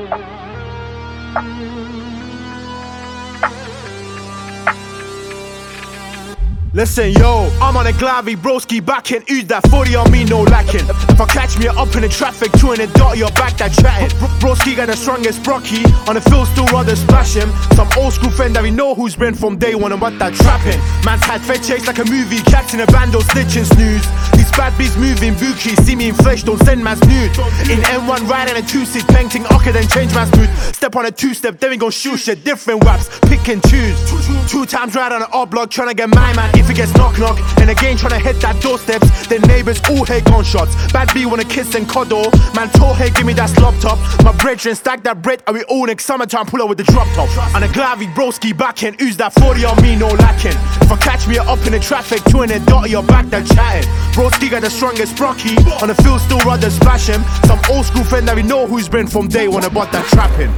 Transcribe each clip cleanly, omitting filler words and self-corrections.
Listen, yo, I'm on a Glavy, broski backing, use that 40 on me, no lacking. If I catch me up in the traffic, chewing a dot, you're back that chatting. Broski got the strongest brocky, on the field still rather splash him. Some old school friend that we know who's been from day one and what that trapping. Man's had fed chase like a movie, cats in a bando, snitching snooze. These bad beats moving, bookie, see me in flesh, don't send man's nude. In M1 riding a 2-seat, painting, okay then change man's mood. Step on a 2-step, then we gon' shoot shit, different waps, pick and choose. 2 times ride on an odd block, tryna get my man. If it gets knock knock, and again tryna hit that doorsteps, then neighbors all hate gunshots. Bad B wanna kiss and cuddle, man told hey give me that slop top. My brethren stack that bread, and we all next summertime pull up with the drop top. On a Glavy, broski backing, use that 40 on me, no lacking. If I catch me up in the traffic, chewing a dot, you're back that chatting. Broski got the strongest brocky, on the field still rather splash him. Some old school friend that we know who's been from day one about that trapping.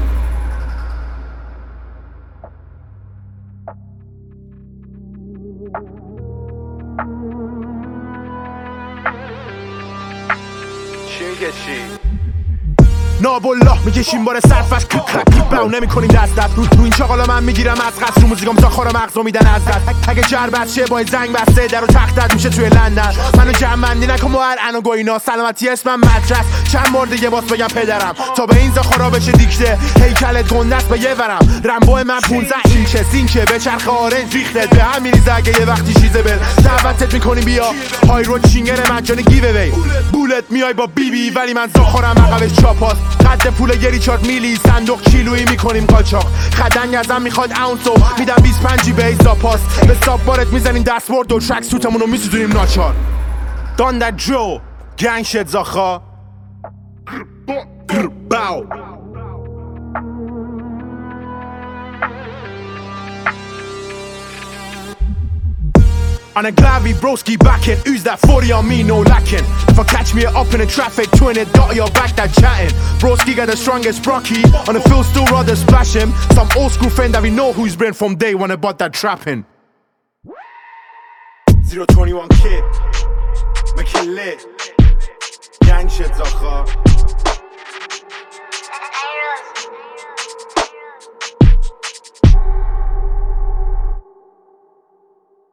نابالله میکشیم بار سرفش کلک کلک باو نمیکنیم دست رو این چاقالا من میگیرم از قصد رو موزیکام ساخار مغزو میدن از دست اگه جربت شه با زنگ بسته در و تختت میشه توی لندن منو جمعندی نکن با هر انا گوینا سلامتی اسمم مدرس چند بار دیگه باز بگم پدرم تا به این زخارا بشه دیکته هیکلت گندست به یه ورم رمبو من 15 اینچه سینچه به چرخ آرنج ریختت به هم میریزه اگه یه وقتی چیزه بل دعوتت میکنیم بیا های رو چینگر مجانی گیو اوی بولت میای با بی بی ولی من زخارم عقبش چاپاست قد پول یه ریچارد میلی صندوق کیلویی میکنیم قاچاق خدنگ ازم میخواد اونسو میدم 25 به ایزا پاس به ساب بارت میزنیم دستورد و ترک سوتمونو میسوزونیم ناچار دان that drill gang shit زاخا باو On a Glavy, broski backing, use that 40 on me, no lacking. If I catch me up in the traffic, chewing a dot, you're back that chatting. Broski got the strongest brocky, on the field still rather splash him. Some old school friend that we know who's been from day one about that trapping. 021 kid, make it lit, gang shit, Zacha.